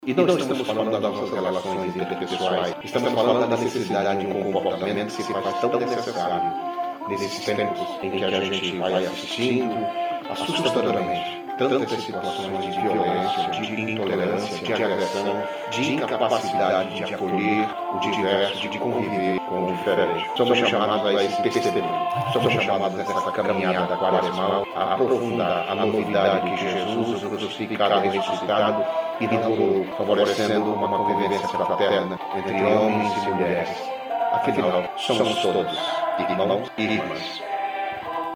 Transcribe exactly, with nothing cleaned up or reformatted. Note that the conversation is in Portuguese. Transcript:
E não estamos falando das nossas relações interpessoais, estamos falando da necessidade de um comportamento que se faz tão necessário nesses tempos em que a gente vai assistindo assustadoramente tantas situações de violência, de intolerância, de agressão, de incapacidade de acolher o diverso, de conviver com o diferente. Somos chamados a esse testemunho, somos chamados a essa caminhada quaresmal, a aprofundar a novidade que Jesus, o crucificado e ressuscitado, inaugurou, favorecendo uma convivência fraterna entre homens e mulheres. Afinal, somos todos irmãos e irmãs.